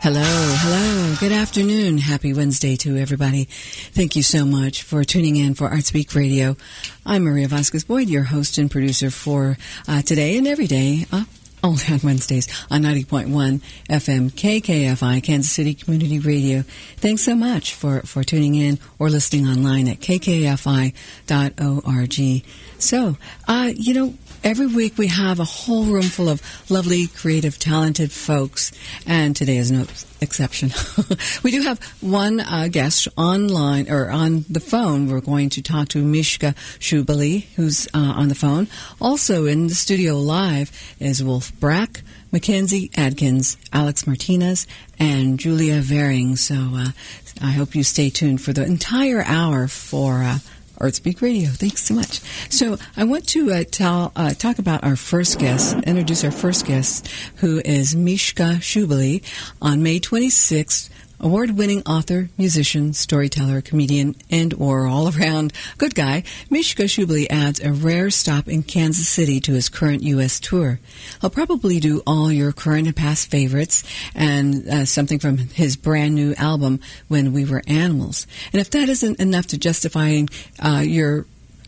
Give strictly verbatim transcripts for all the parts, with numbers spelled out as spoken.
Hello, hello. Good afternoon. Happy Wednesday to everybody. Thank you so much for tuning in for ArtSpeak Radio. I'm Maria Vasquez-Boyd, your host and producer for uh, today and every day, uh, only on Wednesdays, on ninety point one F M K K F I, Kansas City Community Radio. Thanks so much for, for tuning in or listening online at k k f i dot org. So, uh, you know, every week we have a whole room full of lovely, creative, talented folks, and today is no exception. We do have one uh, guest online, or on the phone. We're going to talk to Mishka Shubely, who's uh, on the phone. Also in the studio live is Wolf Brack, Mackenzie Adkins, Alex Martinez, and Julia Vering. So uh, I hope you stay tuned for the entire hour for Uh, ArtSpeak Radio. Thanks so much. So I want to uh, tell, uh, talk about our first guest, introduce our first guest, who is Mishka Shubely. On May twenty-sixth, award-winning author, musician, storyteller, comedian, and or all-around good guy, Mishka Shubely adds a rare stop in Kansas City to his current U S tour. He'll probably do all your current and past favorites and uh, something from his brand-new album, When We Were Animals. And if that isn't enough to justify uh, your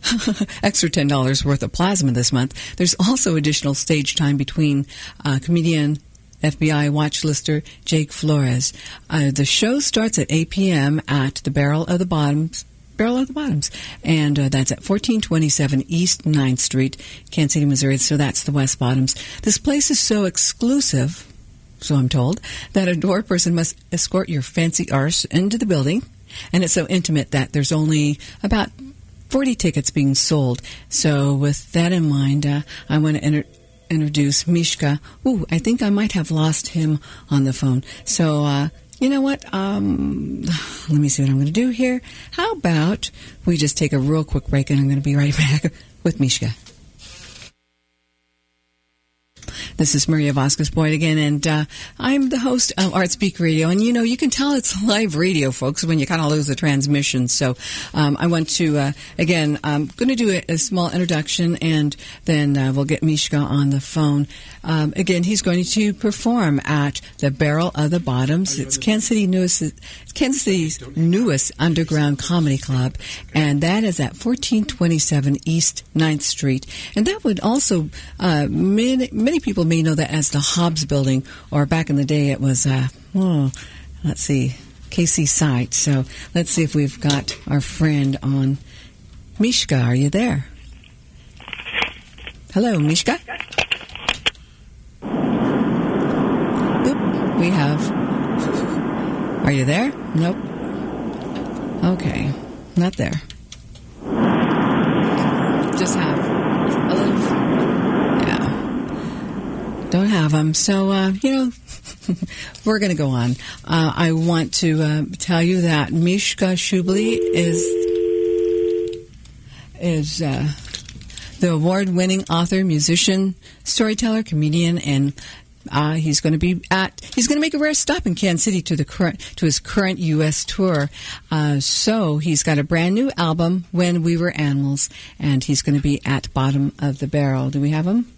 extra ten dollars worth of plasma this month, there's also additional stage time between uh, comedian F B I watch lister Jake Flores. Uh, the show starts at eight p.m. at the Barrel of the Bottoms, Barrel of the Bottoms, and uh, that's at fourteen twenty-seven East ninth Street, Kansas City, Missouri. So that's the West Bottoms. This place is so exclusive, so I'm told, that a door person must escort your fancy arse into the building, and it's so intimate that there's only about forty tickets being sold. So with that in mind, uh, I want to enter. introduce Mishka. Ooh, I think I might have lost him on the phone. So, uh, you know what? Um, let me see what I'm going to do here. How about we just take a real quick break, and I'm going to be right back with Mishka. This is Maria Vasquez-Boyd again, and uh, I'm the host of ArtSpeak Radio. And, you know, you can tell it's live radio, folks, when you kind of lose the transmission. So um, I want to, uh, again, I'm going to do a, a small introduction, and then uh, we'll get Mishka on the phone. Um, again, he's going to perform at the Barrel of the Bottoms. It's Kansas City newest, Kansas City's newest underground comedy club, and that is at fourteen twenty-seven East ninth Street. And that would also, uh, many, many people may know that as the Hobbs Building, or back in the day it was, uh, oh, let's see, K C Site. So let's see if we've got our friend on. Mishka, are you there? Hello, Mishka? Oop, we have. Are you there? Nope. Okay, not there. Just have a little. Don't have them. So, uh, you know, we're going to go on. Uh, I want to uh, tell you that Mishka Shubely is is uh, the award-winning author, musician, storyteller, comedian, and uh, he's going to be at he's going to make a rare stop in Kansas City to the current to his current U S tour. Uh, so he's got a brand new album, When We Were Animals, and he's going to be at Bottom of the Barrel. Do we have him?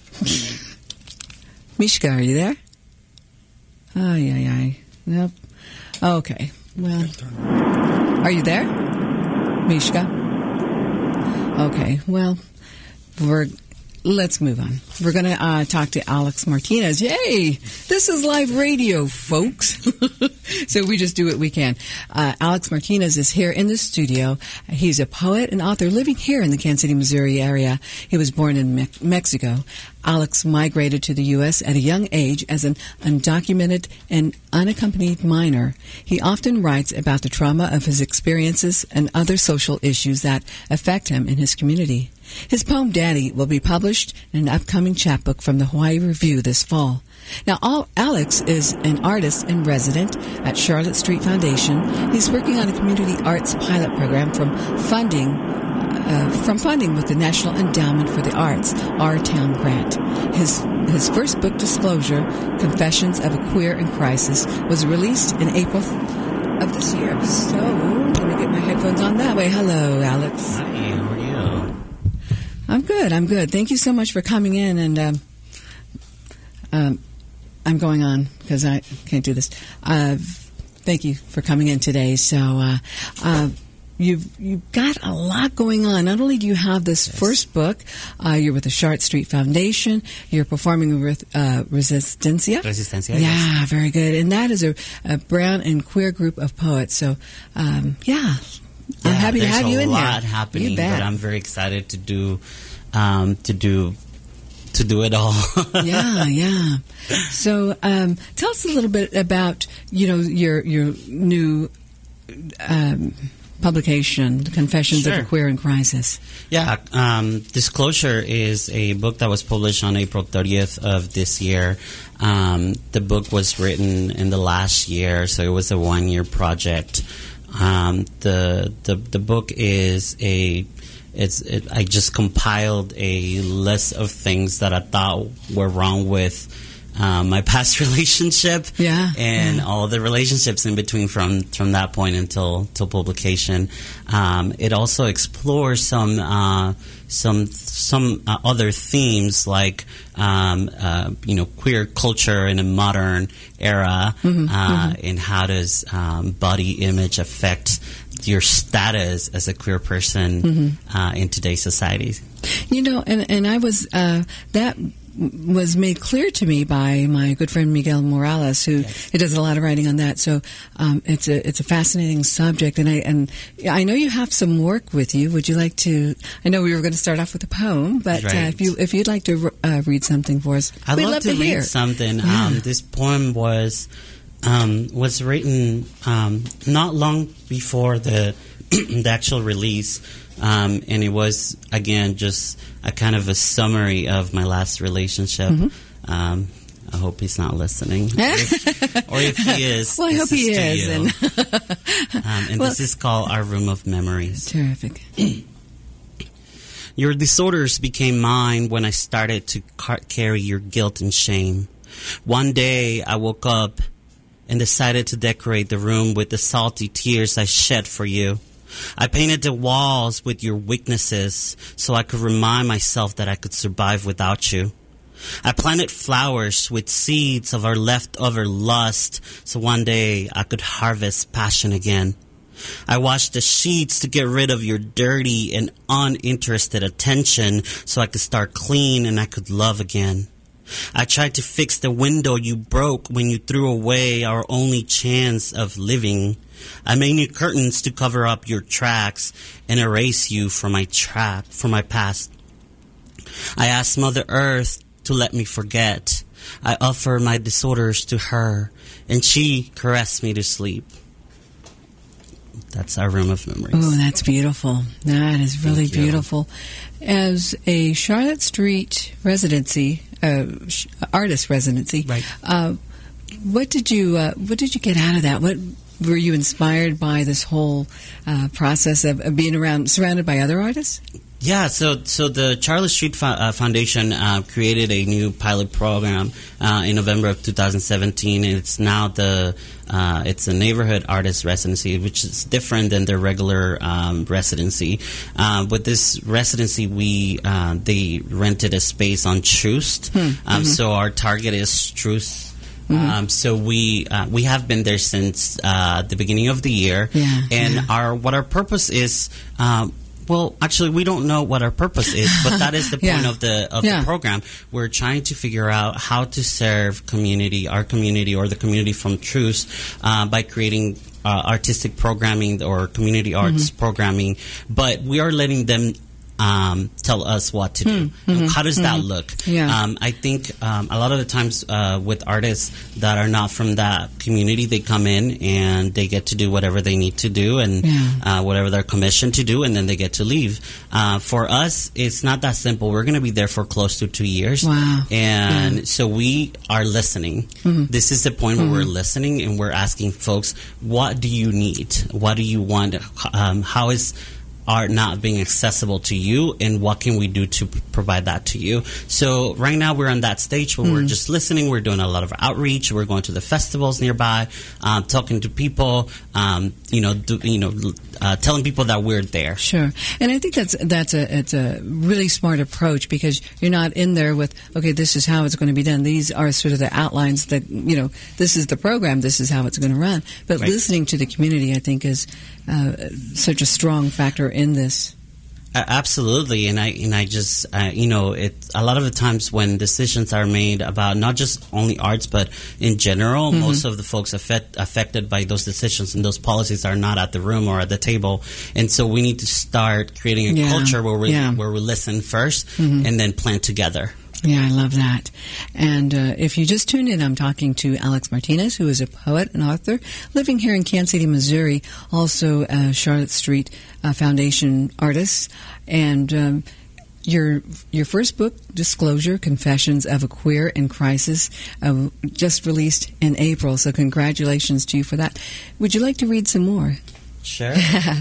Mishka, are you there? Ay, ay, ay. Nope. Okay. Well, are you there? Mishka? Okay. Well, we're let's move on. We're going to uh, talk to Alex Martinez. Yay! This is live radio, folks. So we just do what we can. Uh, Alex Martinez is here in the studio. He's a poet and author living here in the Kansas City, Missouri area. He was born in Me- Mexico. Alex migrated to the U S at a young age as an undocumented and unaccompanied minor. He often writes about the trauma of his experiences and other social issues that affect him in his community. His poem, Daddy, will be published in an upcoming chapbook from the Hawaii Review this fall. Now, all, Alex is an artist in resident at Charlotte Street Foundation. He's working on a community arts pilot program from funding uh, from funding with the National Endowment for the Arts, Our Town Grant. His his first book, Disclosure, Confessions of a Queer in Crisis, was released in April of this year. So, let me get my headphones on that way. Hello, Alex. Hi, how are you? I'm good, I'm good. Thank you so much for coming in and um, um, I'm going on because I can't do this. Uh, thank you for coming in today. So, uh, uh, You've you've got a lot going on. Not only do you have this yes. first book, uh, you're with the Charlotte Street Foundation. You're performing with uh, Resistencia. Resistencia, yeah, yes. very good. And that is a, a brown and queer group of poets. So, um, yeah, I'm yeah, happy to have you in here. There's a lot happening, you bet. But I'm very excited to do um, to do to do it all. yeah, yeah. So, um, tell us a little bit about you know your your new. Um, publication, Confessions sure. of a Queer in Crisis. Yeah, um, Disclosure is a book that was published on April thirtieth of this year. Um, the book was written in the last year, so it was a one-year project. Um, the, the the book is a it's it, I just compiled a list of things that I thought were wrong with Um, my past relationship, yeah, and yeah. all the relationships in between from, from that point until till publication. Um, it also explores some uh, some some uh, other themes like um, uh, you know queer culture in a modern era, mm-hmm, uh, mm-hmm. and how does um, body image affect your status as a queer person mm-hmm. uh, in today's society. You know, and and I was uh, that. was made clear to me by my good friend Miguel Morales, who yes. he does a lot of writing on that. So um, it's a it's a fascinating subject, and I and I know you have some work with you. Would you like to? I know we were going to start off with a poem, but right. uh, if you if you'd like to uh, read something for us, I'd we'd love, love to, to read hear something. Yeah. Um, this poem was um, was written um, not long before the the actual release. Um, and it was, again, just a kind of a summary of my last relationship. Mm-hmm. Um, I hope he's not listening. or, if, or if he is, well, I hope he is. And, um, and well, this is called Our Room of Memories. Terrific. Your disorders became mine when I started to car- carry your guilt and shame. One day I woke up and decided to decorate the room with the salty tears I shed for you. I painted the walls with your weaknesses so I could remind myself that I could survive without you. I planted flowers with seeds of our leftover lust so one day I could harvest passion again. I washed the sheets to get rid of your dirty and uninterested attention so I could start clean and I could love again. I tried to fix the window you broke when you threw away our only chance of living. I made new curtains to cover up your tracks and erase you from my trap, from my past. I asked Mother Earth to let me forget. I offered my disorders to her, and she caressed me to sleep. That's Our Room of Memories. Oh, that's beautiful. That is really Thank you. beautiful. As a Charlotte Street residency, uh, artist residency, right? Uh, what did you uh, What did you get out of that? What were you inspired by this whole uh, process of, of being around, surrounded by other artists? Yeah, so so the Charlotte Street Fo- uh, Foundation uh, created a new pilot program uh, in November of two thousand seventeen, and it's now the uh, it's a neighborhood artist residency, which is different than their regular um, residency. Uh, with this residency, we uh, they rented a space on Troost, hmm. um, mm-hmm. so our target is Troost. Mm-hmm. Um, so we uh, we have been there since uh, the beginning of the year, yeah, and yeah. our what our purpose is. Um, well, actually, we don't know what our purpose is, but that is the yeah. point of the of yeah. the program. We're trying to figure out how to serve community, our community, or the community from Troost, uh, by creating uh, artistic programming or community arts mm-hmm. programming. But we are letting them. Um, tell us what to do. Mm-hmm. How does mm-hmm. that look? Yeah. Um, I think um, a lot of the times uh, with artists that are not from that community, they come in and they get to do whatever they need to do and yeah. uh, whatever they're commissioned to do, and then they get to leave. Uh, for us, it's not that simple. We're going to be there for close to two years. Wow. And yeah. so we are listening. Mm-hmm. This is the point where mm-hmm. we're listening and we're asking folks, what do you need? What do you want? Um, how is... art not being accessible to you, and what can we do to p- provide that to you. So right now we're on that stage where mm. we're just listening. We're doing a lot of outreach. We're going to the festivals nearby, um, talking to people, um, you know, do, you know, uh, telling people that we're there. Sure. And I think that's that's a it's a really smart approach, because you're not in there with, okay, this is how it's going to be done. These are sort of the outlines that, you know, this is the program, this is how it's going to run. But right. listening to the community, I think, is uh, such a strong factor in this. Uh, absolutely, and I and I just uh, you know, it a lot of the times when decisions are made about not just only arts but in general, mm-hmm. most of the folks affect, affected by those decisions and those policies are not at the room or at the table, and so we need to start creating a yeah. culture where we yeah. where we listen first mm-hmm. and then plan together. Yeah, I love that. And uh, if you just tuned in, I'm talking to Alex Martinez, who is a poet and author living here in Kansas City, Missouri, also a Charlotte Street uh, Foundation artist. And um, your your first book, Disclosure, Confessions of a Queer in Crisis, uh, just released in April. So congratulations to you for that. Would you like to read some more? Sure.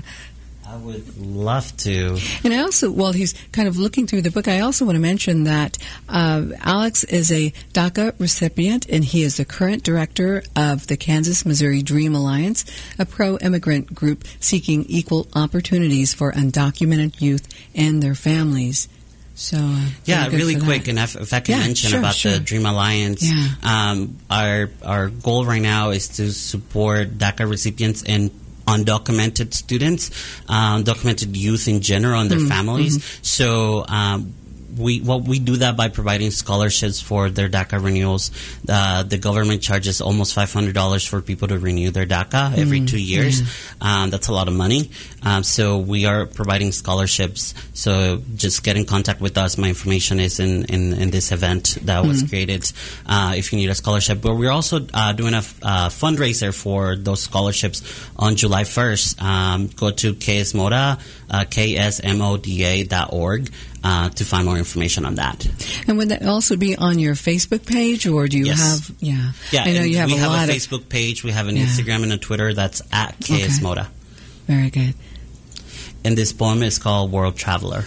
I would love to. And I also, while he's kind of looking through the book, I also want to mention that uh, Alex is a DACA recipient, and he is the current director of the Kansas-Missouri Dream Alliance, a pro-immigrant group seeking equal opportunities for undocumented youth and their families. So uh, yeah, really quick, and if, if I can yeah, mention sure, about sure. the Dream Alliance, yeah. um, our our goal right now is to support DACA recipients and undocumented students, um, undocumented youth in general and their mm-hmm. families. Mm-hmm. So um, we well, we do that by providing scholarships for their DACA renewals. Uh, the government charges almost five hundred dollars for people to renew their DACA every mm-hmm. two years. Yeah. Um, that's a lot of money. Um, so we are providing scholarships. So just get in contact with us. My information is in, in, in this event that was mm-hmm. created uh, if you need a scholarship. But we're also uh, doing a uh, fundraiser for those scholarships on July first. Um, go to K S M O D A, uh, K S M O D A dot org. Uh, to find more information on that. And would that also be on your Facebook page, or do you yes. have? Yeah, yeah. I know you have we a have lot a of Facebook page. We have an yeah. Instagram and a Twitter. That's at K S M O D A. Okay. Very good. And this poem is called World Traveler.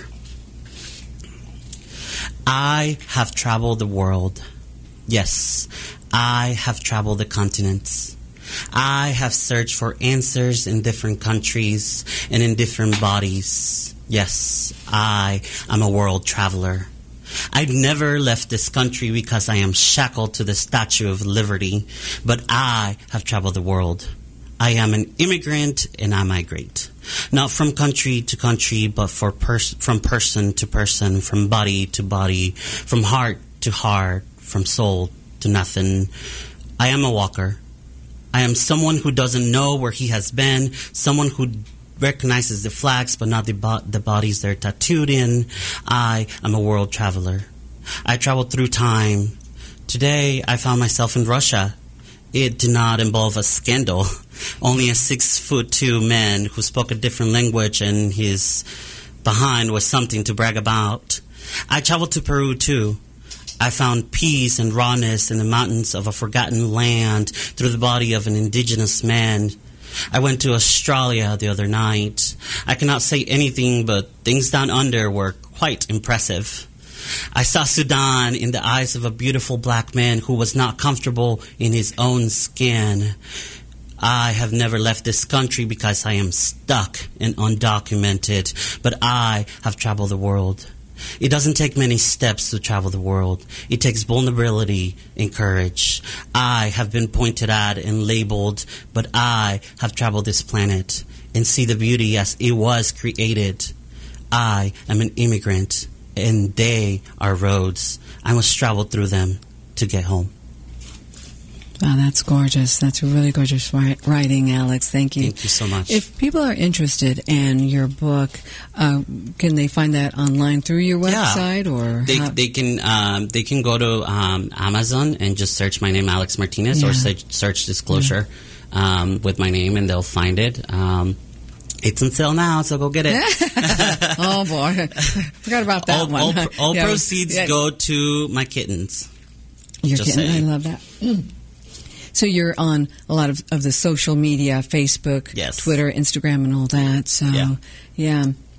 I have traveled the world. Yes, I have traveled the continents. I have searched for answers in different countries and in different bodies. Yes, I am a world traveler. I've never left this country because I am shackled to the Statue of Liberty, but I have traveled the world. I am an immigrant and I migrate, not from country to country, but for pers- from person to person, from body to body, from heart to heart, from soul to nothing. I am a walker. I am someone who doesn't know where he has been, someone who recognizes the flags but not the, bo- the bodies they're tattooed in. I am a world traveler. I traveled through time. Today I found myself in Russia. It did not involve a scandal. Only a six foot two man who spoke a different language and his behind was something to brag about. I traveled to Peru too. I found peace and rawness in the mountains of a forgotten land through the body of an indigenous man. I went to Australia the other night. I cannot say anything, but things down under were quite impressive. I saw Sudan in the eyes of a beautiful black man who was not comfortable in his own skin. I have never left this country because I am stuck and undocumented, but I have traveled the world. It doesn't take many steps to travel the world. It takes vulnerability and courage. I have been pointed at and labeled, but I have traveled this planet and see the beauty as it was created. I am an immigrant, and they are roads. I must travel through them to get home. Wow, that's gorgeous. That's really gorgeous writing, Alex. Thank you. Thank you so much. If people are interested in your book, uh, can they find that online through your website, yeah. or they how? they can um, they can go to um, Amazon and just search my name, Alex Martinez, yeah. or search, search Disclosure yeah. um, with my name, and they'll find it. Um, It's on sale now, so go get it. Oh boy, forgot about that all, one. All, all yeah, proceeds yeah. go to my kittens. Your Just kitten, saying. I love that. Mm. So you're on a lot of, of the social media, Facebook, yes. Twitter, Instagram, and all that. So, yeah. yeah.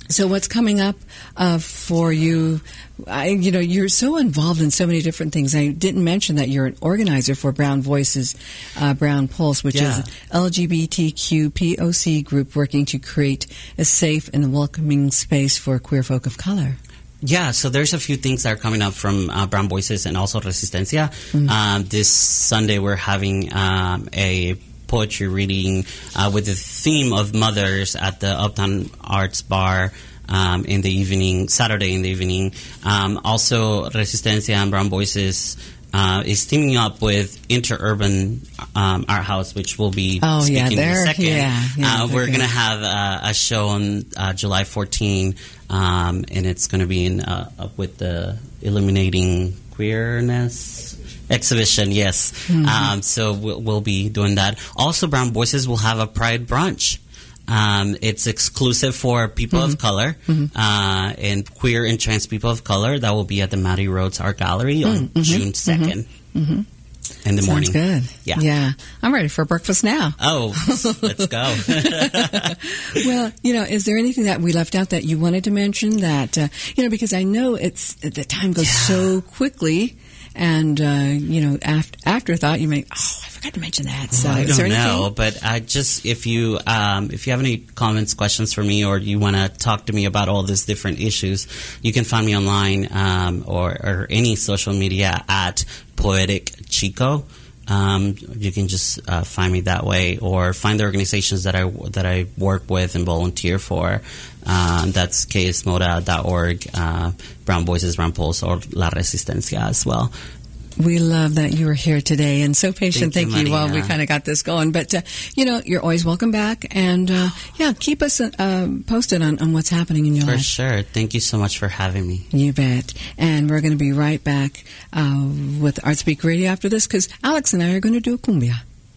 So what's coming up uh, for you? I, you know, you're so involved in so many different things. I didn't mention that you're an organizer for Brown Voices, uh, Brown Pulse, which Yeah. is an L G B T Q P O C group working to create a safe and welcoming space for queer folk of color. Yeah, so there's a few things that are coming up from uh, Brown Voices and also Resistencia. Mm-hmm. Um, this Sunday we're having um, a poetry reading uh, with the theme of mothers at the Uptown Arts Bar um, in the evening, Saturday in the evening. Um, also, Resistencia and Brown Voices uh, is teaming up with Interurban um, Art House, which will be Oh, yeah, speaking in a they're- second. yeah, yeah, uh, they're we're good. going to have uh, a show on uh, July fourteenth, um, and it's going to be in uh, up with the Illuminating Queerness exhibition, yes. Mm-hmm. Um, so we'll, we'll be doing that. Also, Brown Voices will have a Pride Brunch. Um, it's exclusive for people Mm-hmm. of color uh, and queer and trans people of color. That will be at the Mattie Rhodes Art Gallery on Mm-hmm. June second in the Sounds morning. good. Yeah. Yeah. I'm ready for breakfast now. Oh, let's go. Well, you know, is there anything that we left out that you wanted to mention that, uh, you know, because I know it's, the time goes so quickly and, uh, you know, after, afterthought, you may, oh, I forgot to mention that. So, Well, I is there don't anything? know, but I just if you um, if you have any comments, questions for me, or you want to talk to me about all these different issues, you can find me online um, or, or any social media at Poetic Chico. Um, you can just uh, find me that way, or find the organizations that I that I work with and volunteer for. Um, that's k s moda dot org, uh, Brown Voices, Brown Pulse, or La Resistencia as well. We love that you were here today and so patient. Thank Thank you, you. Well, we Maria. kind of got this going, but uh, you know, you're always welcome back, and uh, yeah, keep us uh, posted on, on what's happening in your For life. sure. Thank you so much for having me. You bet. And we're going to be right back uh, with Art Speak Radio after this, because Alex and I are going to do a cumbia.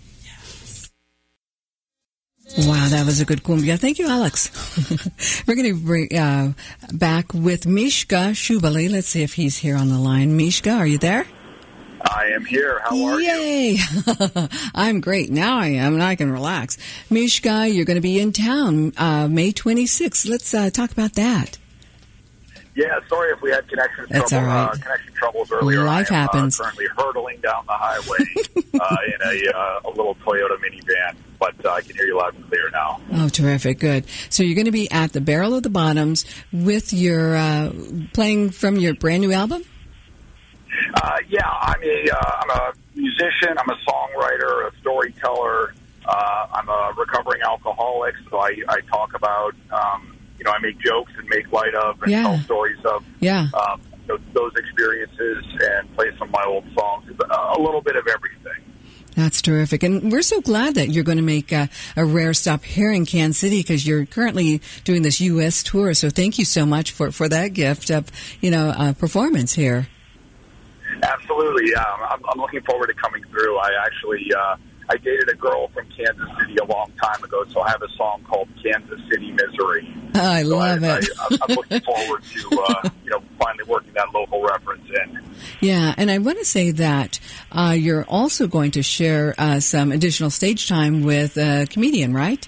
Wow, that was a good cumbia. Thank you, Alex. We're going to bring uh, back with Mishka Shubali. Let's see if he's here on the line. Mishka, are you there? I am here. How are you? Yay! I'm great. Now I am, and I can relax. Mishka, you're going to be in town uh, May twenty-sixth. Let's uh, talk about that. Yeah, sorry if we had connection That's trouble, all right. uh, connection troubles earlier. Life I am, happens. Uh, currently hurtling down the highway uh, in a, uh, a little Toyota minivan, but uh, I can hear you loud and clear now. Oh, terrific. Good. So you're going to be at the Barrel of the Bottoms with your, uh, playing from your brand new album? Uh, yeah, I'm a, uh, I'm a musician. I'm a songwriter, a storyteller. Uh, I'm a recovering alcoholic, so I, I talk about, um, you know, I make jokes and make light of and Yeah. tell stories of Yeah. um, those, those experiences and play some of my old songs. A little bit of everything. That's terrific. And we're so glad that you're going to make a, a rare stop here in Kansas City, because you're currently doing this U S tour. So thank you so much for, for that gift of, you know, uh, performance here. Absolutely, yeah. I'm, I'm looking forward to coming through. I actually, uh, I dated a girl from Kansas City a long time ago, so I have a song called Kansas City Misery. I So love I, it. I, I'm looking forward to, uh, you know, finally working that local reference in. Yeah, and I want to say that uh, you're also going to share uh, some additional stage time with a comedian, right?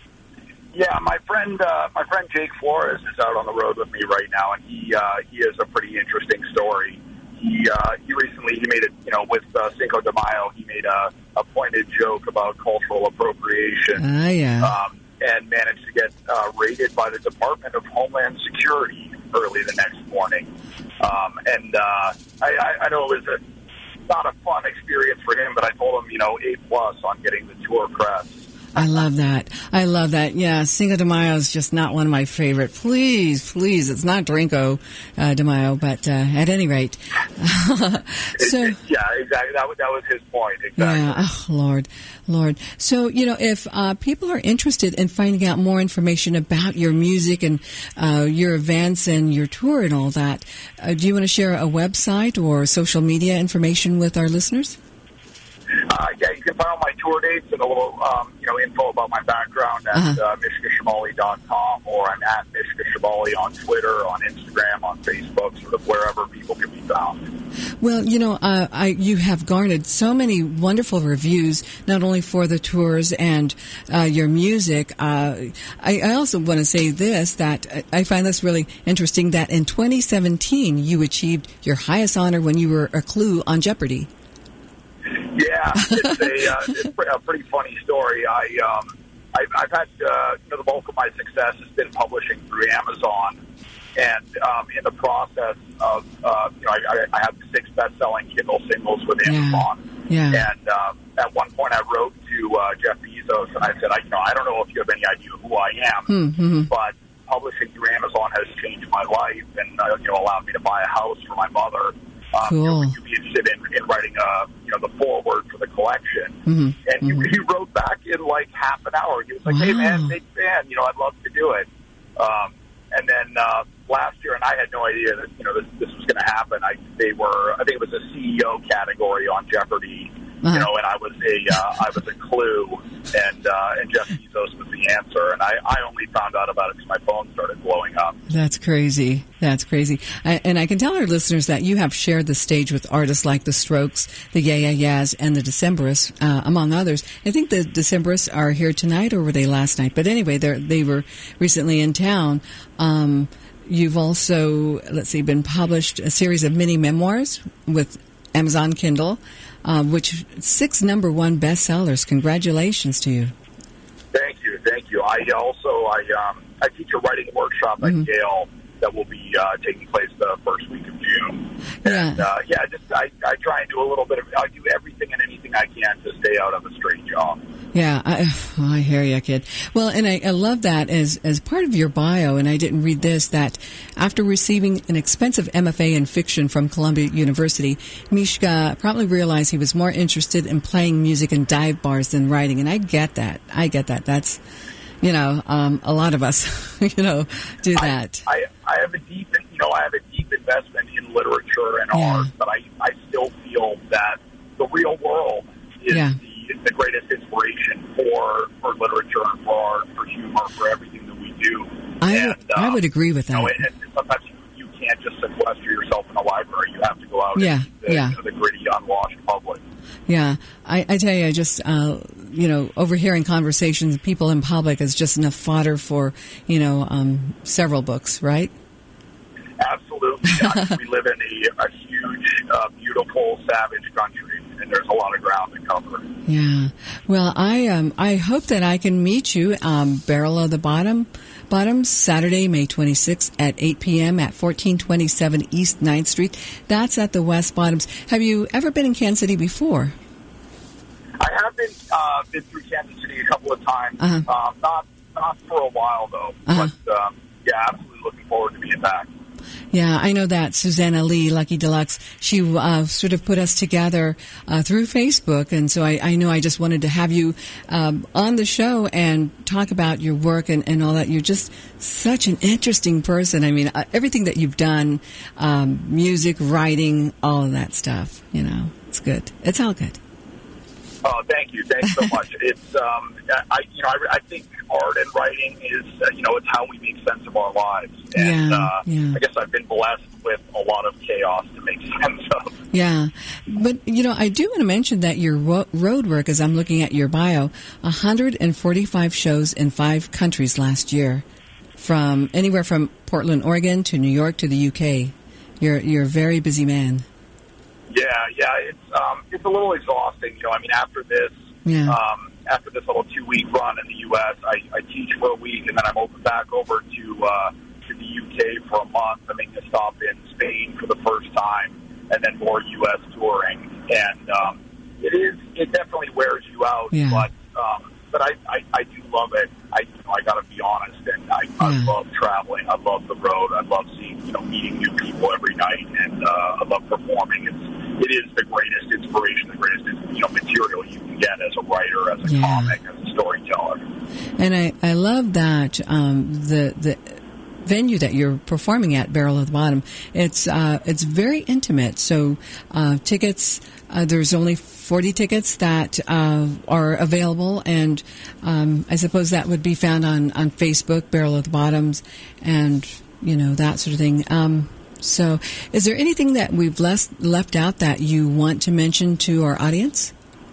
Yeah, my friend, uh, my friend Jake Flores is out on the road with me right now, and he uh, he has a pretty interesting story. He uh, he recently he made it, you know, with uh, Cinco de Mayo. He made a, a pointed joke about cultural appropriation. Ah, yeah. Um, and managed to get uh, raided by the Department of Homeland Security early the next morning. Um, and uh, I, I, I know it was a, not a fun experience for him, but I told him, you know, A plus on getting the tour press. I love that. I love that. Yeah, Cinco de Mayo is just not one of my favorite. Please, please, it's not Drinko uh, de Mayo, but uh, at any rate. so, It- it- yeah, exactly. That was, that was his point. Exactly. yeah, oh, Lord, Lord. So, you know, if uh, people are interested in finding out more information about your music and uh, your events and your tour and all that, uh, do you want to share a website or social media information with our listeners? Uh, Uh, yeah, you can find all my tour dates and a little, um, you know, info about my background at uh-huh. uh, mishka shamali dot com, or I'm at Mishka Shamali on Twitter, on Instagram, on Facebook, sort of wherever people can be found. Well, you know, uh, I, you have garnered so many wonderful reviews, not only for the tours and uh, your music. Uh, I, I also want to say this, that I find this really interesting, that in twenty seventeen you achieved your highest honor when you were a Clue on Jeopardy! Yeah, it's a, uh, it's a pretty funny story. I, um, I've, I've had, uh, you know, the bulk of my success has been publishing through Amazon, and um, in the process of, uh, you know, I, I have six best-selling Kindle singles with Amazon. Yeah. yeah. And um, at one point, I wrote to uh, Jeff Bezos, and I said, I, you know, I don't know if you have any idea who I am, mm-hmm. but publishing through Amazon has changed my life, and uh, you know, allowed me to buy a house for my mother. Um, cool. You know, would you be interested in, in writing a, you know, the foreword for the collection? Mm-hmm. And mm-hmm. he, he wrote back in like half an hour. He was like, wow. "Hey man, big fan. You know, I'd love to do it." Um, and then uh, last year, and I had no idea that you know this, this was going to happen. I they were, I think it was a C E O category on Jeopardy. Uh-huh. You know, and I was a, uh, I was a Clue, and uh, and Jeff Bezos was the answer, and I, I only found out about it because my phone started blowing up. That's crazy. That's crazy. I, and I can tell our listeners that you have shared the stage with artists like the Strokes, the Yeah Yeah Yeahs, and the Decemberists, uh, among others. I think the Decemberists are here tonight, or were they last night? But anyway, they they were recently in town. Um, you've also, let's see, been published a series of mini memoirs with Amazon Kindle. Uh, which six number one bestsellers. Congratulations to you. Thank you, thank you. I also I um, I teach a writing workshop mm-hmm. at Yale that will be uh, taking place the first week of June. Yeah, and, uh, yeah. Just I, I try and do a little bit of I do everything and anything I can to stay out of a straight job. Yeah, I, oh, I hear you, kid. Well, and I, I love that as as part of your bio, and I didn't read this, that after receiving an expensive M F A in fiction from Columbia University, Mishka probably realized he was more interested in playing music in dive bars than writing, and I get that. I get that. That's, you know, um, a lot of us, you know, do that. I, I, I have a deep, you know, I have a deep investment in literature and yeah. art, but I, I still feel that the real world is yeah. the the greatest inspiration for for literature and for art, for humor, for everything that we do. I, and, uh, I would agree with that. You know, and, and sometimes you, you can't just sequester yourself in a library. You have to go out yeah, and meet the, yeah. you know, the gritty, unwashed public. Yeah, I, I tell you, I just, uh, you know, overhearing conversations of people in public is just enough fodder for, you know, um, several books, right? Absolutely. Yeah, we live in a, a huge, uh, beautiful, savage country, and there's a lot of ground to cover. Yeah. Well, I um, I hope that I can meet you, um, Barrel of the Bottom, Bottoms, Saturday, May twenty-sixth at eight p.m. at fourteen twenty-seven East ninth Street. That's at the West Bottoms. Have you ever been in Kansas City before? I have been, uh, been through Kansas City a couple of times. Uh-huh. Um, not, not for a while, though. Uh-huh. But, um, yeah, absolutely looking forward to being back. Yeah, I know that Susanna Lee, Lucky Deluxe, she uh, sort of put us together uh, through Facebook, and so I, I know I just wanted to have you um, on the show and talk about your work and, and all that. You're just such an interesting person. I mean, uh, everything that you've done, um, music, writing, all of that stuff, you know, it's good. It's all good. Oh, thank you. Thanks so much. It's, um, I, you know, I, I think art and writing is, uh, you know, it's how we make sense of our lives. And yeah, uh, yeah. I guess I've been blessed with a lot of chaos to make sense of. Yeah. But, you know, I do want to mention that your ro- road work, as I'm looking at your bio, one hundred forty-five shows in five countries last year, from anywhere from Portland, Oregon to New York to the U K. You're, you're a very busy man. Yeah, yeah, it's um, it's a little exhausting. You know, I mean, after this, yeah. um, after this little two week run in the U S, I, I teach for a week, and then I'm over back over to uh, to the U K for a month. I'm making a stop in Spain for the first time, and then more U S touring. And um, it is it definitely wears you out, yeah. but um, but I, I, I do love it. I you know, I got to be honest, and I, I yeah. love traveling. I love the road. I love seeing you know meeting new people every night, and uh, I love performing. It's it is the greatest inspiration, the greatest you know material you can get as a writer, as a yeah. comic, as a storyteller. And I, I love that um, the the venue that you're performing at, Barrel of the Bottom. It's uh, it's very intimate. So uh, tickets, uh, there's only forty tickets that uh, are available, and um, I suppose that would be found on, on Facebook, Barrel of the Bottoms, and you know that sort of thing. Um, so, is there anything that we've left left out that you want to mention to our audience?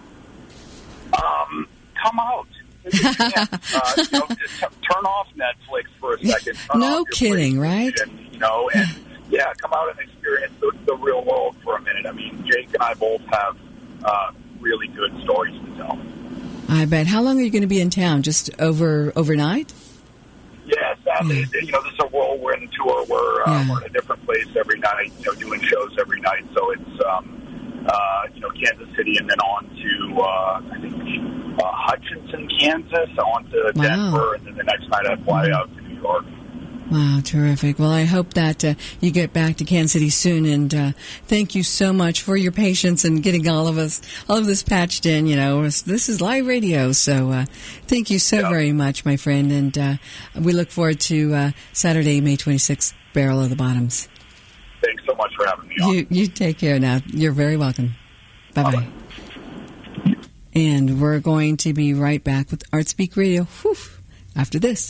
Um, come out. uh, you know, just turn off Netflix for a second. Turn no off kidding, right? You know, and yeah, come out and experience the, the real world for a minute. I mean, Jake and I both have uh, really good stories to tell. I bet. How long are you going to be in town? Just over overnight? Yeah, sadly, yeah. You know, this is a whirlwind tour. We're, uh, yeah. we're in a different place every night, you know, doing shows every night. So it's, um, uh, you know, Kansas City and then on to, uh, I think, uh, Hutchinson, Kansas, on to wow. Denver, and then the next night I fly out to New York. Wow, terrific. Well, I hope that uh, you get back to Kansas City soon, and uh, thank you so much for your patience and getting all of us, all of this patched in. You know, this is live radio, so uh, thank you so yeah. very much, my friend, and uh, we look forward to uh, Saturday, May twenty-sixth, Barrel of the Bottoms. Thanks so much for having me on. You, you take care now. You're very welcome. Bye-bye. Bye-bye. And we're going to be right back with ArtSpeak Radio whew, after this.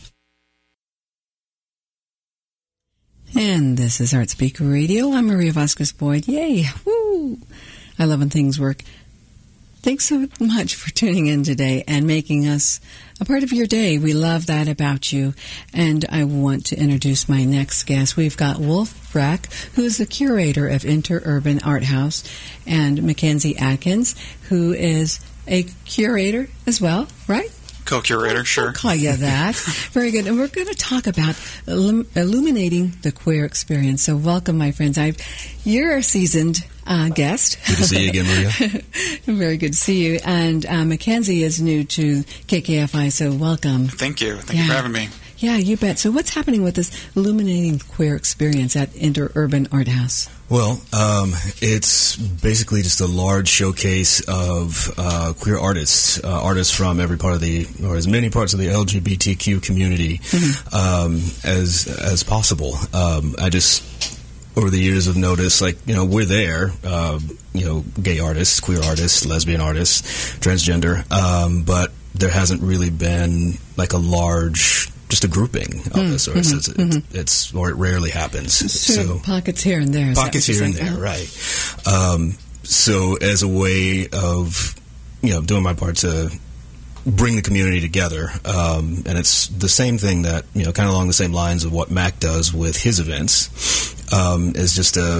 And this is ArtSpeak Radio. I'm Maria Vasquez-Boyd. Yay! Woo! I love when things work. Thanks so much for tuning in today and making us a part of your day. We love that about you. And I want to introduce my next guest. We've got Wolf Brack, who is the curator of Interurban Art House, and Mackenzie Atkins, who is a curator as well, right? Co-curator, I'll, sure. I'll call you that. Very good. And we're going to talk about illum- illuminating the queer experience. So welcome, my friends. I've, you're a seasoned uh, guest. Good to see you again, Maria. Very good to see you. And uh, Mackenzie is new to K K F I, so welcome. Thank you. Thank yeah. you for having me. Yeah, you bet. So what's happening with this illuminating the queer experience at Interurban Art House? Well, um, it's basically just a large showcase of uh, queer artists, uh, artists from every part of the, or as many parts of the L G B T Q community mm-hmm. um, as as possible. Um, I just, over the years, have noticed, like, you know, we're there, uh, you know, gay artists, queer artists, lesbian artists, transgender, um, but there hasn't really been, like, a large... just a grouping of mm, this, or mm-hmm, it's, it's, mm-hmm. it's, or it rarely happens. Sort so of pockets here and there. Pockets here and there, right? Um, so, as a way of, you know, doing my part to bring the community together, um, and it's the same thing that, you know, kind of along the same lines of what Mac does with his events, um, is just a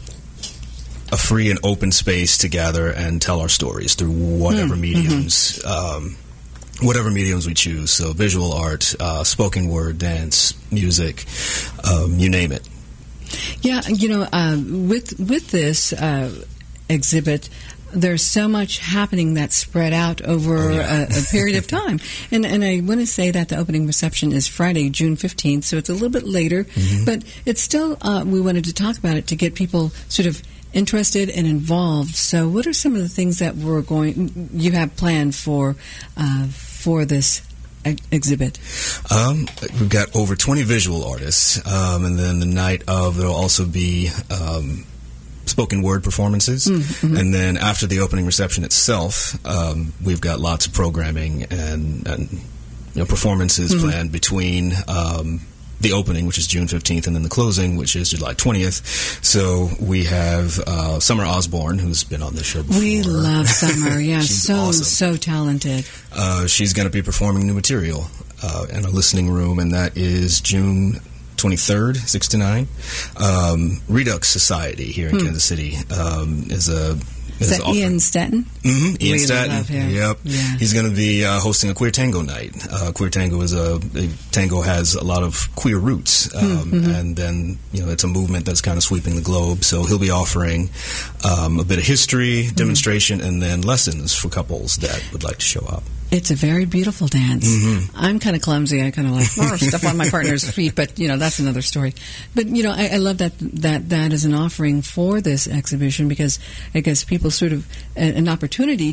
a free and open space to gather and tell our stories through whatever mm, mediums. Mm-hmm. Um, Whatever mediums we choose, so visual art, uh, spoken word, dance, music, um, you name it. Yeah, you know, uh, with with this uh, exhibit, there's so much happening that's spread out over oh, yeah. a, a period of time. And and I want to say that the opening reception is Friday, June fifteenth, so it's a little bit later, mm-hmm. but it's still, uh, we wanted to talk about it to get people sort of interested and involved. So what are some of the things that we're going, you have planned for uh, for this ex- exhibit? Um, we've got over twenty visual artists, um, and then the night of there'll also be um, spoken word performances, mm-hmm. and then after the opening reception itself, um, we've got lots of programming and, and you know, performances mm-hmm. planned between um, the opening, which is June fifteenth, and then the closing, which is July twentieth. So we have uh, Summer Osborne, who's been on this show before. We love Summer, yeah, so, awesome. so talented. Uh, she's going to be performing new material uh, in a listening room, and that is June twenty-third, six to nine. Um, Redux Society here in hmm. Kansas City um, is a... Is that Ian Staten? Mm-hmm. Ian we Staten. Love him. Yep. Yeah. He's going to be uh, hosting a queer tango night. Uh, queer tango is a, a tango has a lot of queer roots, um, mm-hmm. and then you know it's a movement that's kind of sweeping the globe. So he'll be offering um, a bit of history, demonstration, mm-hmm. and then lessons for couples that would like to show up. It's a very beautiful dance. Mm-hmm. I'm kind of clumsy. I kind of like oh, stuff on my partner's feet, but you know that's another story. But you know, I, I love that that that is an offering for this exhibition because I guess people sort of an opportunity to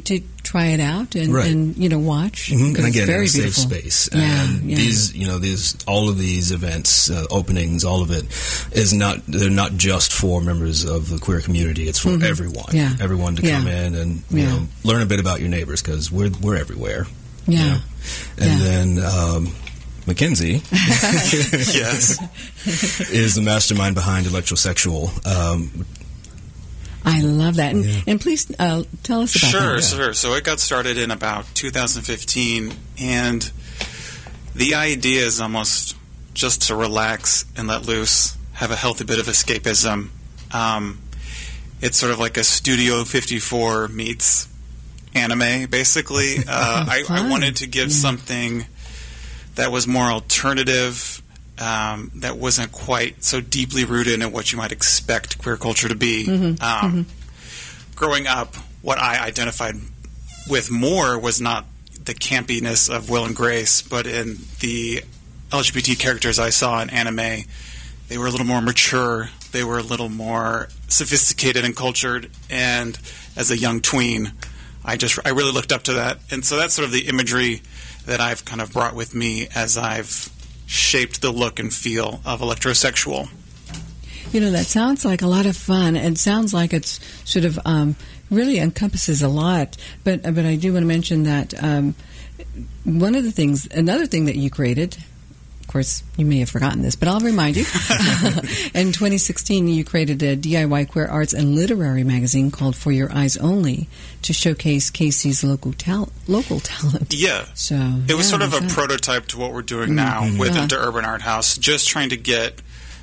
try it out and, Right. and you know, watch. Mm-hmm. And It's again, very in a safe beautiful. space. Yeah, and yeah. these, you know, these all of these events, uh, openings, all of it is not. They're not just for members of the queer community. It's for Mhm. everyone. Yeah. Everyone to Yeah. come in and you Yeah. know learn a bit about your neighbors because we're we're everywhere. Yeah. you know? And Yeah. then um, Mackenzie Yes. is the mastermind behind Electrosexual. Um, I love that. And, Yeah. and please uh, tell us about Sure, that. sure. So it got started in about two thousand fifteen, and the idea is almost just to relax and let loose, have a healthy bit of escapism. Um, it's sort of like a Studio fifty-four meets anime, basically. Uh, I, I Fun. wanted to give Yeah. something that was more alternative, um, that wasn't quite so deeply rooted in what you might expect queer culture to be. Mhm, Um, Growing up, what I identified with more was not the campiness of Will and Grace, but in the L G B T characters I saw in anime. They were a little more mature. They were a little more sophisticated and cultured. And as a young tween, I just I really looked up to that. And so that's sort of the imagery that I've kind of brought with me as I've shaped the look and feel of Electrosexual. You know, that sounds like a lot of fun. It sounds like it's sort of um, really encompasses a lot. But but I do want to mention that um, one of the things, another thing that you created, of course, you may have forgotten this, but I'll remind you. In twenty sixteen, you created a D I Y queer arts and literary magazine called For Your Eyes Only to showcase K C's local tal- local talent. Yeah. So It was yeah, sort of a that's it. prototype to what we're doing now Mhm. with Uh-huh. Interurban Art House, just trying to get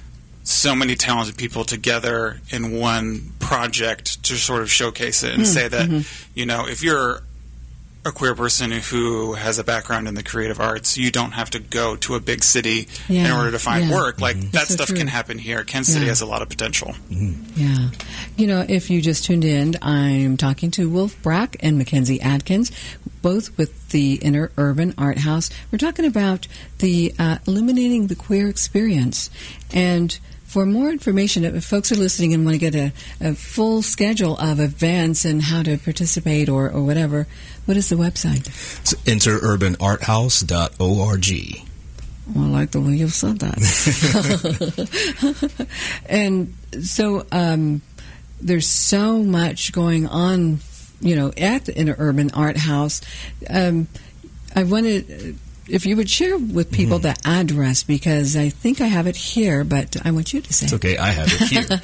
so many talented people together in one project to sort of showcase it and Mm, say that, mhm. you know, if you're a queer person who has a background in the creative arts, you don't have to go to a big city in Yeah, order to find yeah. work. Like, that so stuff true. can happen here. Kansas City Yeah. has a lot of potential. Yeah. You know, if you just tuned in, I'm talking to Wolf Brack and Mackenzie Adkins, both with the Interurban Art House. We're talking about the uh, illuminating the queer experience. And for more information, if folks are listening and want to get a, a full schedule of events and how to participate or, or whatever, what is the website? it's interurban art house dot org. Well, I like the way you said that. And so um, there's so much going on, you know, at the Interurban Art House. Um, I wanted, if you would share with people the address, because I think I have it here, but I want you to say It's okay, I have it here.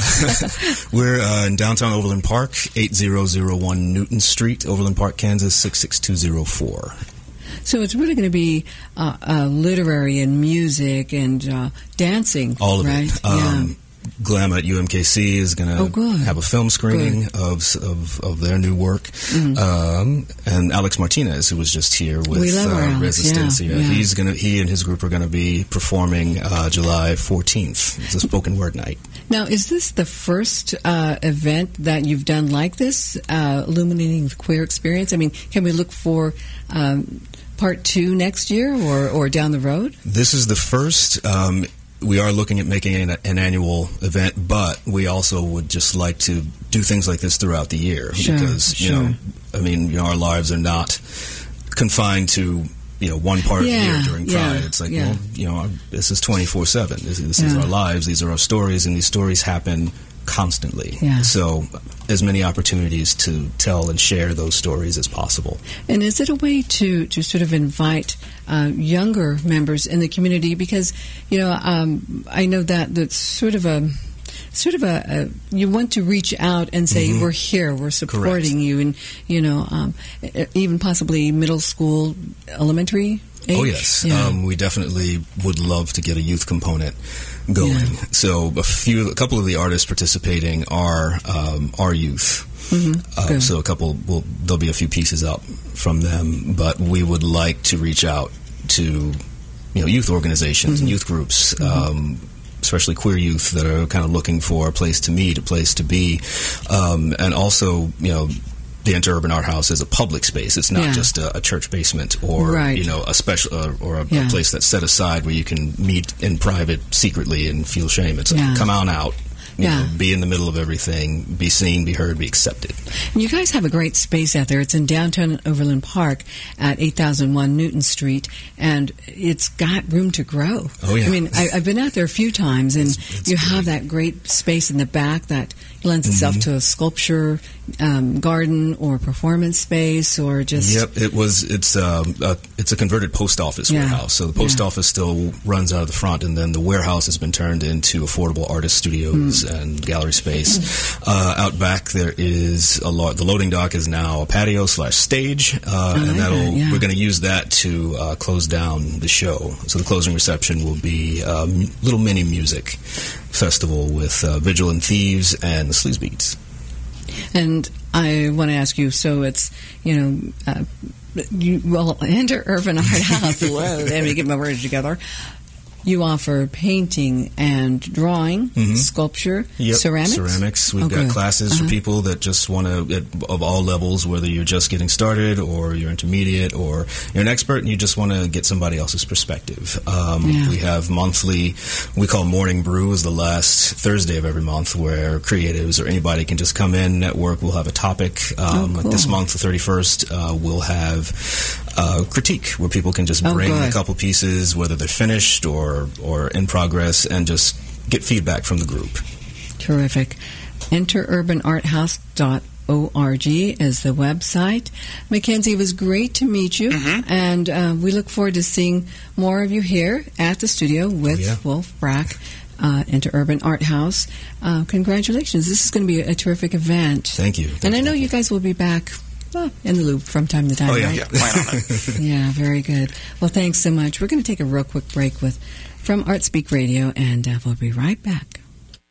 We're uh, in downtown Overland Park, eight thousand one Newton Street, Overland Park, Kansas, six six two zero four. So it's really going to be uh, uh, literary and music and uh, dancing, All of right? it. Um, Glam at U M K C is going Oh, to good. have a film screening of, of of their new work. Mhm. Um, and Alex Martinez, who was just here with We love our uh, Alex, Resistencia, yeah, yeah. he's gonna he and his group are going to be performing uh, July fourteenth. It's a spoken word night. Now, is this the first uh, event that you've done like this, uh, illuminating the queer experience? I mean, can we look for um, part two next year or, or down the road? This is the first. Um, we are looking at making an, an annual event, but we also would just like to do things like this throughout the year Sure, because you sure. know, I mean, you know, our lives are not confined to you know one part Yeah, of the year during yeah, Pride. It's like, yeah. well, you know, this is twenty-four seven. This, this is Yeah. our lives. These are our stories, and these stories happen constantly. Yeah. So, as many opportunities to tell and share those stories as possible. And is it a way to, to sort of invite uh, younger members in the community? Because, you know, um, I know that that's sort of a sort of a, a you want to reach out and say, Mhm. we're here, we're supporting Correct. you, and, you know, um, e- even possibly middle school, elementary age? Oh yes, Yeah. um, we definitely would love to get a youth component going. Yeah. So a few, a couple of the artists participating are um, our youth. Mhm. Uh, Good. so a couple, will there'll be a few pieces up from them, but we would like to reach out to you know youth organizations Mhm. and youth groups. Um, especially queer youth that are kind of looking for a place to meet, a place to be, um, and also, you know, the Interurban Art House is a public space. It's not Yeah. just a, a church basement or Right. you know a special uh, or a, Yeah. a place that's set aside where you can meet in private secretly and feel shame. It's like, Yeah. come on out, You Yeah. know, be in the middle of everything, be seen, be heard, be accepted. And you guys have a great space out there. It's in downtown Overland Park at eight thousand one Newton Street, and it's got room to grow. Oh, yeah. I mean, I, I've been out there a few times, and It's- it's you great. have that great space in the back that lends itself Mm-hmm. to a sculpture um, garden or performance space or just... Yep, it was. It's um, a, it's a converted post office Yeah. warehouse. So the post Yeah. office still runs out of the front, and then the warehouse has been turned into affordable artist studios Mm. and gallery space. Uh, out back there is a lot. The loading dock is now a patio slash stage, uh, like and that'll that, yeah. we're going to use that to uh, close down the show. So the closing reception will be a um, little mini music festival with uh, Vigilant Thieves and the Sleaze Beats. And I want to ask you, so it's, you know, uh, you, well, enter Urban Art House. Whoa, let me get my words together. You offer painting and drawing, Mhm. sculpture, Yep. ceramics? Ceramics. We've Oh, got good. classes Uh-huh. for people that just want to, of all levels, whether you're just getting started or you're intermediate or you're an expert and you just want to get somebody else's perspective. Um, Yeah. We have monthly, we call Morning Brew is the last Thursday of every month where creatives or anybody can just come in, network. We'll have a topic. Um, Oh, like This cool. month, the thirty-first, uh, we'll have uh, critique where people can just Oh, bring good. a couple pieces, whether they're finished or, or in progress, and just get feedback from the group. Terrific. enter urban art house dot org is the website. Mackenzie, it was great to meet you, Mhm. and uh, we look forward to seeing more of you here at the studio with Oh, yeah. Wolf Brack. Uh, into Urban Art House. Uh, congratulations. This is going to be a, a terrific event. Thank you. Thank and I you, know thank you guys will be back well, in the loop from time to time, Oh, yeah. right? Yeah, plan on it. Yeah, very good. Well, thanks so much. We're going to take a real quick break with from Art Speak Radio, and uh, we'll be right back.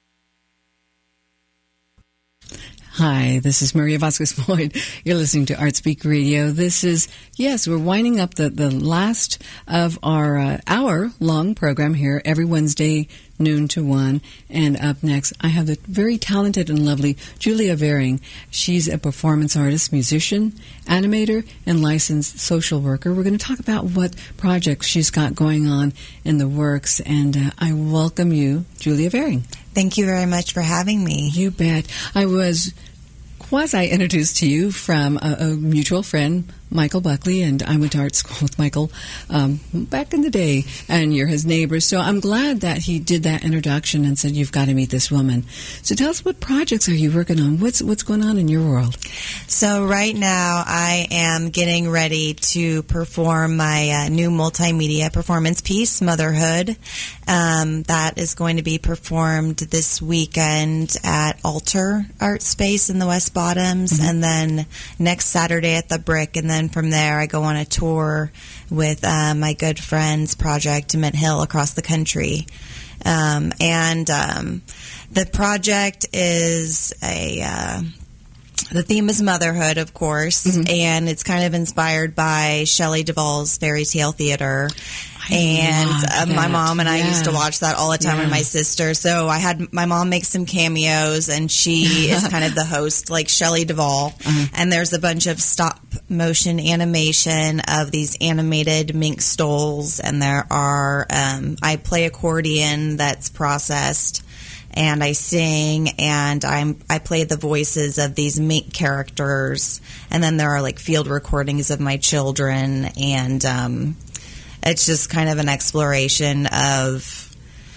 Hi, this is Maria Vasquez Boyd. You're listening to Art Speak Radio. This is, yes, we're winding up the, the last of our uh, hour-long program here every Wednesday, noon to one. And up next, I have the very talented and lovely Julia Vering. She's a performance artist, musician, animator, and licensed social worker. We're going to talk about what projects she's got going on in the works. And uh, I welcome you, Julia Vering. Thank you very much for having me. You bet. I was quasi-introduced to you from a, a mutual friend, Michael Buckley, and I went to art school with Michael um, back in the day, and you're his neighbor. So I'm glad that he did that introduction and said, you've got to meet this woman. So tell us, what projects are you working on? What's what's going on in your world? So right now I am getting ready to perform my uh, new multimedia performance piece, Motherhood. Um, that is going to be performed this weekend at Alter Art Space in the West Bottoms, Mm-hmm. and then next Saturday at the Brick, and then from there I go on a tour with uh, my good friends Project Mint Hill across the country. Um, and um, the project is a... Uh, The theme is motherhood, of course, Mm-hmm. and it's kind of inspired by Shelley Duvall's Fairy Tale Theater. I And love uh, my that. mom and I Yeah. used to watch that all the time, Yeah. and my sister. So I had my mom make some cameos, and she is kind of the host, like Shelley Duvall. Uh-huh. And there's a bunch of stop motion animation of these animated mink stoles, and there are um, I play accordion that's processed. And I sing, and I'm I play the voices of these mink characters, and then there are like field recordings of my children, and um, it's just kind of an exploration of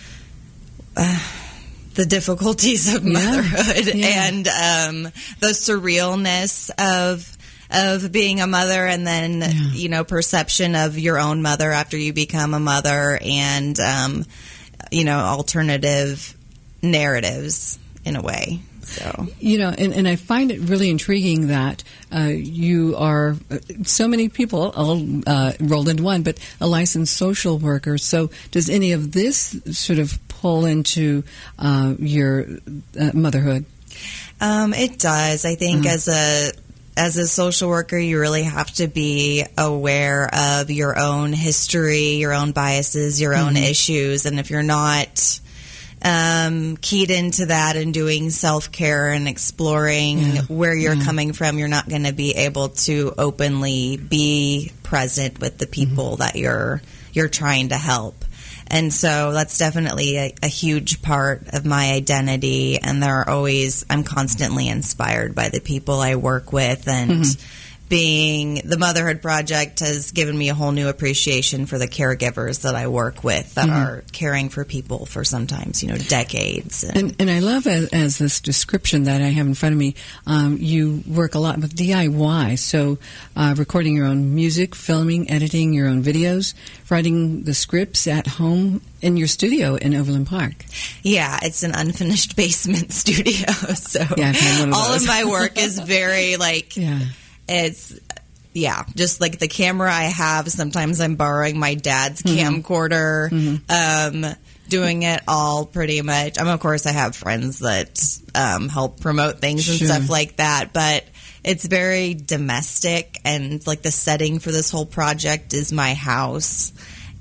uh, the difficulties of Yeah. motherhood Yeah. and um, the surrealness of of being a mother, and then Yeah. you know perception of your own mother after you become a mother, and um, you know alternative narratives in a way. So You know, and, and I find it really intriguing that uh, you are uh, so many people all uh, rolled into one, but a licensed social worker. So does any of this sort of pull into uh, your uh, motherhood? um, it does. I think Mhm. as a as a social worker, you really have to be aware of your own history, your own biases, your own Mhm. issues, and if you're not um, keyed into that and doing self-care and exploring Yeah. where you're Yeah. coming from, you're not going to be able to openly be present with the people Mm-hmm. that you're you're trying to help. And so that's definitely a, a huge part of my identity. And there are always, I'm constantly inspired by the people I work with. And mm-hmm. being the Motherhood Project has given me a whole new appreciation for the caregivers that I work with that mm-hmm. are caring for people for sometimes, you know, decades. And, and, and I love as, as this description that I have in front of me, um, you work a lot with D I Y. So uh, recording your own music, filming, editing your own videos, writing the scripts at home in your studio in Overland Park. Yeah, it's an unfinished basement studio. So yeah, I've had one of all those. of my work is very like... yeah. It's, yeah, just like the camera I have. Sometimes I'm borrowing my dad's mm-hmm. camcorder, mm-hmm. um, doing it all pretty much. I mean, of course, I have friends that um, help promote things and sure. stuff like that, but it's very domestic, and like the setting for this whole project is my house.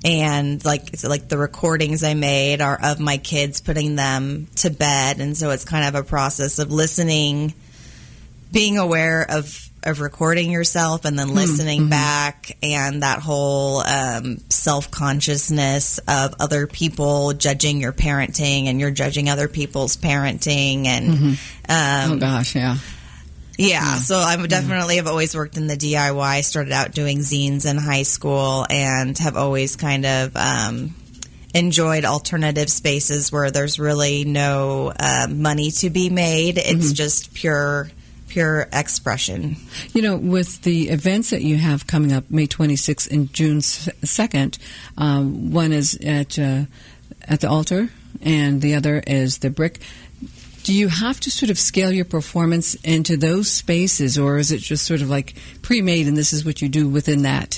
And like so like the recordings I made are of my kids, putting them to bed, and so it's kind of a process of listening, being aware of of recording yourself and then listening mm-hmm. back, and that whole um, self-consciousness of other people judging your parenting, and you're judging other people's parenting. And mm-hmm. um, oh gosh, yeah. yeah. Yeah, so I definitely have always worked in the D I Y. Started out doing zines in high school and have always kind of um, enjoyed alternative spaces where there's really no uh, money to be made. It's mm-hmm. just pure... pure expression. You know, with the events that you have coming up, May twenty-sixth and June second, um, one is at uh, at the Altar, and the other is the Brick. Do you have to sort of scale your performance into those spaces, or is it just sort of like pre-made and this is what you do within that?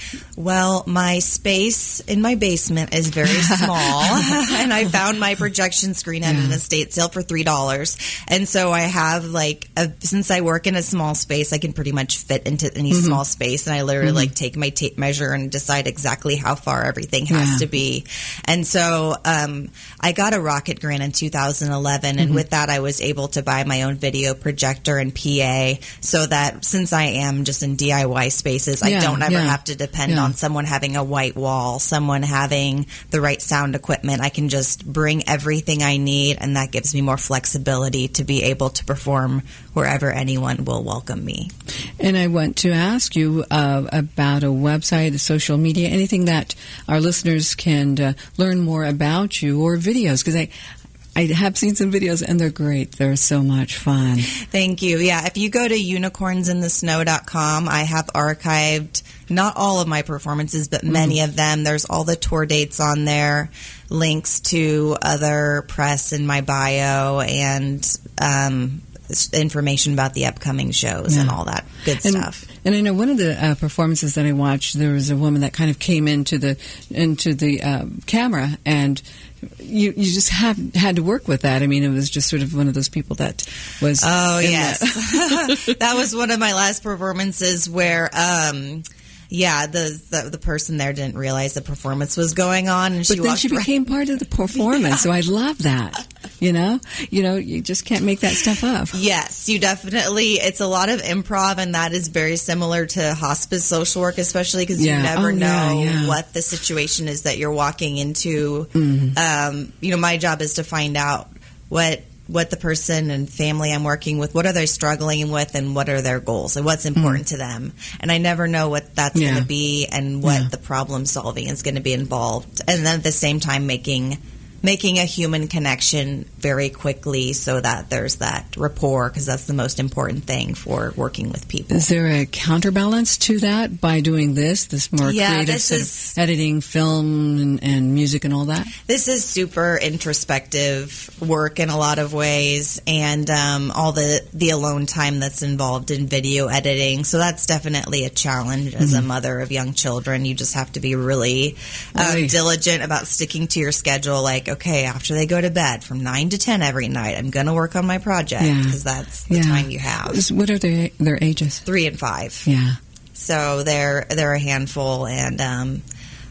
Well, my space in my basement is very small, and I found my projection screen at yeah. an estate sale for three dollars. And so I have, like, a, since I work in a small space, I can pretty much fit into any mm-hmm. small space, and I literally, mm-hmm. like, take my tape measure and decide exactly how far everything has yeah. to be. And so um, I got a Rocket grant in two thousand eleven, mm-hmm. and with that I was able to buy my own video projector and P A, so that since I am just in D I Y spaces, yeah, I don't ever yeah. have to depend Yeah. on someone having a white wall, someone having the right sound equipment. I can just bring everything I need, and that gives me more flexibility to be able to perform wherever anyone will welcome me. And I want to ask you uh, about a website, a social media, anything that our listeners can uh, learn more about you, or videos, because I I have seen some videos, and they're great. They're so much fun. Thank you. Yeah, if you go to unicorns in the snow dot com, I have archived not all of my performances, but many mm. of them. There's all the tour dates on there, links to other press in my bio, and um, information about the upcoming shows yeah. and all that good and, stuff. And I know one of the uh, performances that I watched, there was a woman that kind of came into the into the uh, camera, and you you just have had to work with that. I mean, it was just sort of one of those people that was. Oh yes, that. that was one of my last performances where. Um, Yeah, the, the the person there didn't realize the performance was going on, and she but then walked she became right- part of the performance. Yeah. So I love that. You know, you know, you just can't make that stuff up. Yes, you definitely. It's a lot of improv, and that is very similar to hospice social work, especially because yeah. you never oh, know yeah, yeah. what the situation is that you're walking into. Mm. Um, you know, my job is to find out what. what the person and family I'm working with, what are they struggling with, and what are their goals, and what's important mm. to them. And I never know what that's yeah. going to be, and what yeah. the problem solving is going to be involved. And then at the same time, making making a human connection very quickly, so that there's that rapport, because that's the most important thing for working with people. Is there a counterbalance to that by doing this, this more yeah, creative this sort is, of editing, film, and, and music and all that? This is super introspective work in a lot of ways, and um, all the, the alone time that's involved in video editing. So that's definitely a challenge as mm-hmm. a mother of young children. You just have to be really um, right. diligent about sticking to your schedule. Like, okay, after they go to bed from nine to ten every night, I'm going to work on my project, because yeah. that's the yeah. time you have. What are their, their ages? Three and five. Yeah. So they're they're a handful, and um,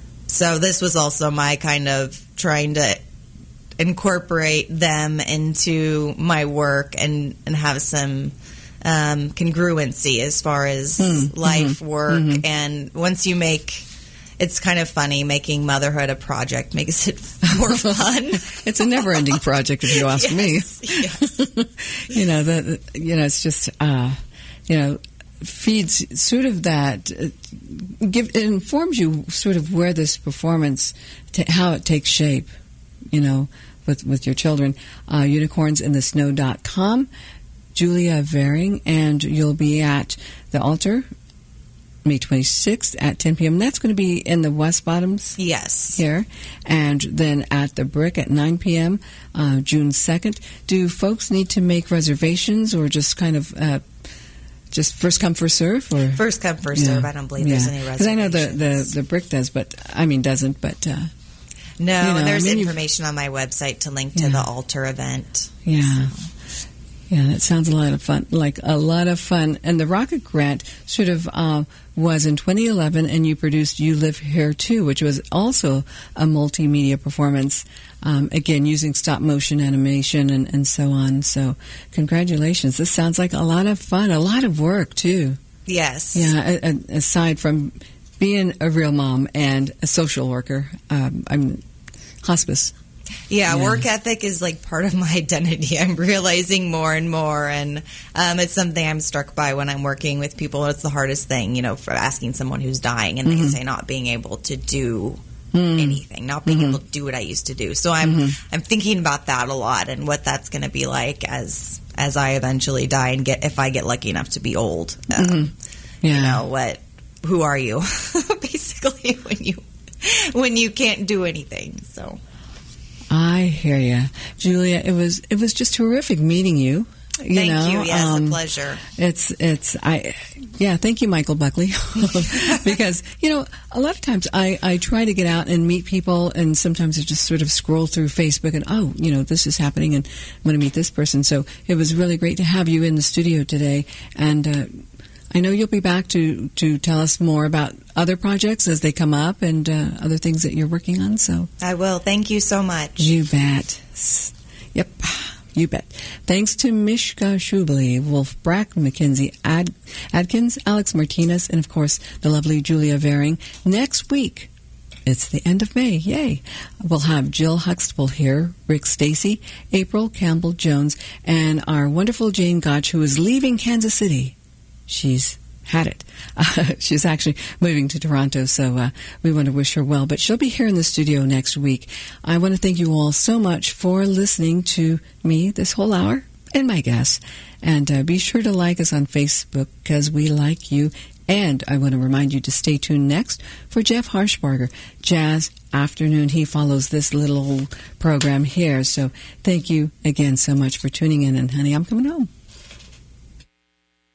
so this was also my kind of trying to incorporate them into my work, and, and have some um, congruency as far as mm, life, mm-hmm, work, mm-hmm. and once you make it's kind of funny making motherhood a project makes it more fun. It's a never-ending project, if you ask yes, me. Yes. You know, the, you know, it's just, uh, you know, feeds sort of that, uh, give, it informs you sort of where this performance, t- how it takes shape, you know, with, with your children. Uh, unicorns in the snow dot com, Julia Vering, and you'll be at the altar May twenty-sixth at ten p.m. That's going to be in the West Bottoms Yes. here. And then at the Brick at nine p.m. Uh, June second. Do folks need to make reservations or just kind of uh, just first come, first serve? Or First come, first Yeah. serve. I don't believe Yeah. there's any reservations. Because I know the, the, the Brick does, but I mean doesn't, but uh, No, you know, and there's I mean, you've- information on my website to link to Yeah. the altar event. yeah. Yeah, that sounds a lot of fun, like a lot of fun. And the Rocket Grant sort of uh, was in twenty eleven, and you produced You Live Here Too, which was also a multimedia performance, um, again, using stop motion animation and, and so on. So congratulations. This sounds like a lot of fun, a lot of work, too. Yes. Yeah, a, a, aside from being a real mom and a social worker, um, I'm hospice. Yeah, Yeah. work ethic is like part of my identity. I'm realizing more and more, and um, it's something I'm struck by when I'm working with people. It's the hardest thing, you know, for asking someone who's dying, and Mm-hmm. they say not being able to do Mm. anything, not being Mm-hmm. able to do what I used to do. So I'm Mm-hmm. I'm thinking about that a lot and what that's going to be like as as I eventually die and get if I get lucky enough to be old. Um, Mm-hmm. Yeah. You know what? Who are you? Basically, when you when you can't do anything. So. I hear you, Julia. It was it was just terrific meeting you. You Thank know, you. Yes, um, a pleasure. It's it's I yeah. Thank you, Michael Buckley, because you know a lot of times I I try to get out and meet people, and sometimes I just sort of scroll through Facebook and oh you know this is happening and I'm going to meet this person. So it was really great to have you in the studio today, and uh, I know you'll be back to to tell us more about other projects as they come up and uh, other things that you're working on. So. I will. Thank you so much. You bet. Yep, you bet. Thanks to Mishka Shubli, Wolf Brack, Mackenzie Ad- Adkins, Alex Martinez, and of course the lovely Julia Vering. Next week, it's the end of May. Yay. We'll have Jill Huxtable here, Rick Stacy, April Campbell Jones, and our wonderful Jane Gotch, who is leaving Kansas City. She's had it. Uh, she's actually moving to Toronto, so uh, we want to wish her well. But she'll be here in the studio next week. I want to thank you all so much for listening to me this whole hour and my guests. And uh, be sure to like us on Facebook because we like you. And I want to remind you to stay tuned next for Jeff Harshbarger, Jazz Afternoon. He follows this little program here. So thank you again so much for tuning in. And honey, I'm coming home.